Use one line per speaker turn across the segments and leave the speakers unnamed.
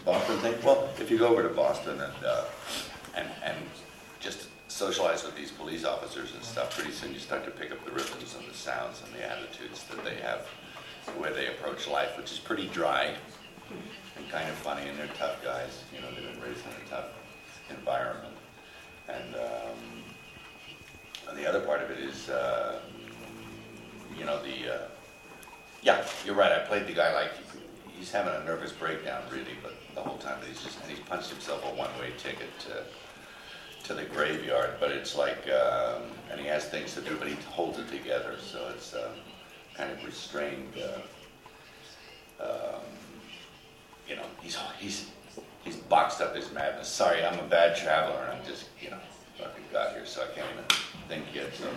Boston thing? Well, if you go over to Boston and just socialize with these police officers and stuff, pretty soon you start to pick up the rhythms and the sounds and the attitudes that they have, the way they approach life, which is pretty dry and kind of funny, and they're tough guys. You know, they've been raised in a tough environment. And the other part of it is, yeah, you're right, I played the guy like he's having a nervous breakdown, really, but the whole time he's punched himself a one-way ticket to the graveyard, but it's like, and he has things to do, but he holds it together, so it's kind of restrained. You know, he's boxed up his madness. Sorry, I'm a bad traveler, and I'm just, fucking got here, so I can't even think yet. So.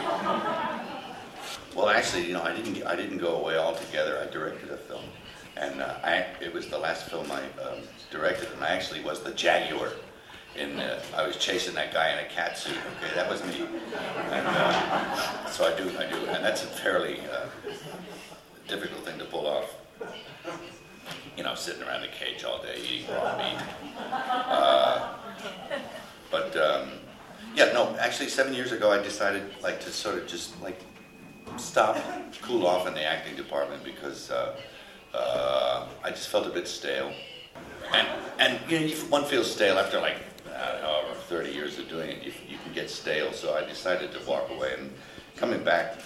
Well, actually, I didn't go away altogether. I directed a film, and it was the last film I directed, and I actually was the Jaguar. I was chasing that guy in a cat suit. Okay, that was me. And so I do, and that's a fairly difficult thing to pull off. Sitting around the cage all day eating raw meat. Actually 7 years ago I decided to sort of just stop, cool off in the acting department because I just felt a bit stale. And one feels stale after 30 years of doing it. You can get stale, so I decided to walk away. And coming back,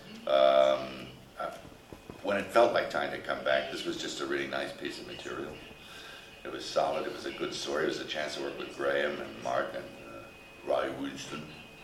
when it felt like time to come back, this was just a really nice piece of material. It was solid. It was a good story. It was a chance to work with Graham and Mark and Ry Winston,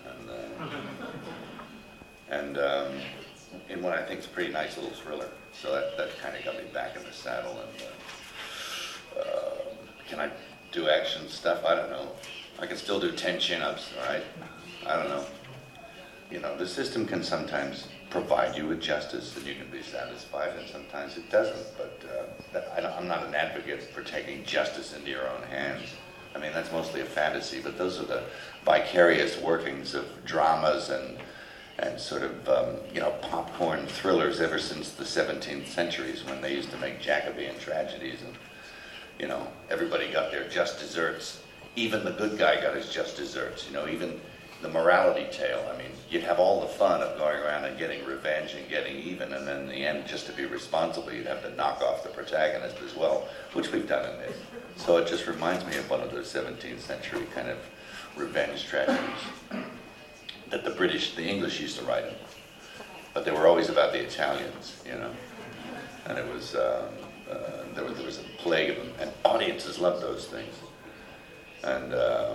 and in what I think is a pretty nice little thriller. So that kind of got me back in the saddle. And can I do action stuff? I don't know. I can still do 10 chin-ups, all right? I don't know. The system can sometimes provide you with justice and you can be satisfied, and sometimes it doesn't. But I'm not an advocate for taking justice into your own hands. I mean, that's mostly a fantasy, but those are the vicarious workings of dramas and sort of, popcorn thrillers ever since the 17th centuries when they used to make Jacobean tragedies and, everybody got their just desserts. Even the good guy got his just desserts, even the morality tale. I mean, you'd have all the fun of going around and getting revenge and getting even, and then in the end, just to be responsible, you'd have to knock off the protagonist as well, which we've done in this. So it just reminds me of one of those 17th century kind of revenge tragedies that the English used to write them. But they were always about the Italians, And it was, there was a plague of them, and audiences loved those things. And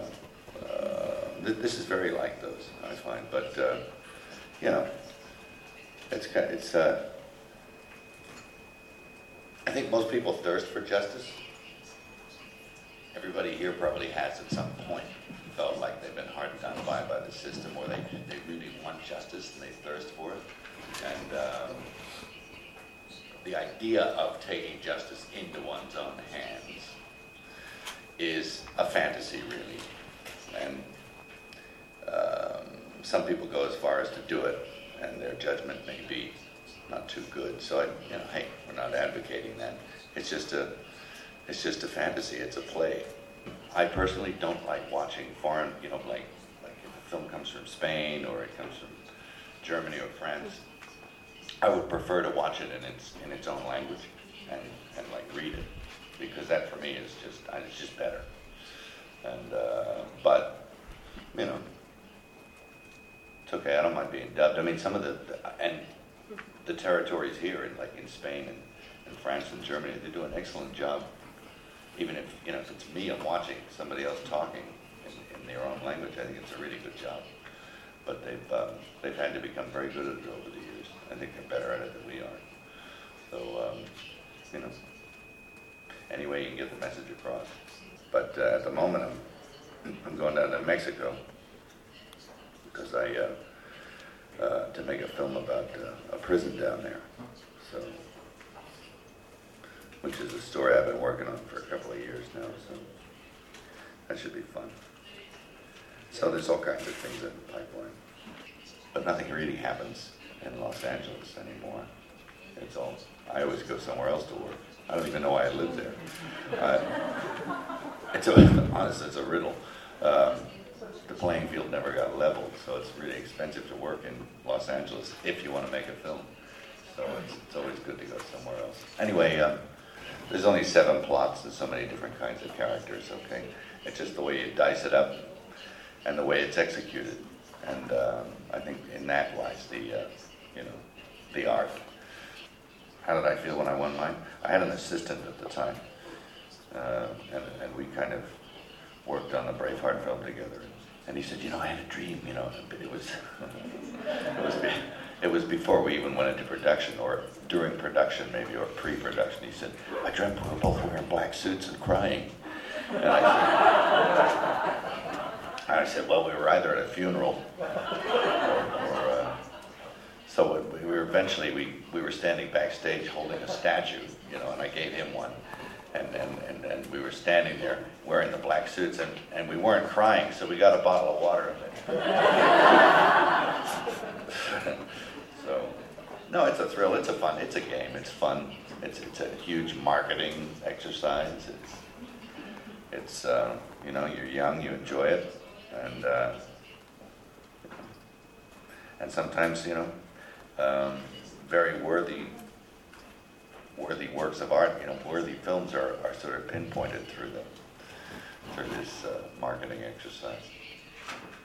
this is very like those, I find. But it's. I think most people thirst for justice. Everybody here probably has at some point felt like they've been hard done by the system, or they really want justice and they thirst for it. And the idea of taking justice into one's own hands is a fantasy, really. And some people go as far as to do it, and their judgment may be not too good. So, hey, we're not advocating that. It's just a fantasy. It's a play. I personally don't like watching foreign, like if a film comes from Spain or it comes from Germany or France. I would prefer to watch it in its own language and read it, because that for me is just better. And but it's okay. I don't mind being dubbed. I mean, some of the territories here in Spain and France and Germany, they do an excellent job. Even if if it's me, I'm watching somebody else talking in their own language, I think it's a really good job. But they've had to become very good at it over the years. I think they're better at it than we are. So anyway, you can get the message across. But at the moment, I'm going down to Mexico because to make a film about a prison down there. So, which is a story I've been working on for a couple of years now. So that should be fun. So there's all kinds of things in the pipeline, but nothing really happens in Los Angeles anymore. I always go somewhere else to work. I don't even know why I live there. Honestly, it's a riddle. The playing field never got leveled, so it's really expensive to work in Los Angeles if you want to make a film. So it's always good to go somewhere else. Anyway, there's only 7 plots and so many different kinds of characters, okay? It's just the way you dice it up and the way it's executed. And I think in that lies the art. How did I feel when I won mine? I had an assistant at the time, and we kind of worked on the Braveheart film together. And he said, I had a dream, it was before we even went into production, or during production maybe, or pre-production. He said, I dreamt we were both wearing black suits and crying. And I said, well, we were either at a funeral so we were eventually, we were standing backstage holding a statue, and I gave him one. And we were standing there wearing the black suits, and we weren't crying, so we got a bottle of water. So, no, it's a thrill, it's a game, it's fun. It's a huge marketing exercise. It's you're young, you enjoy it, and sometimes, very worthy works of art, worthy films are sort of pinpointed through this marketing exercise.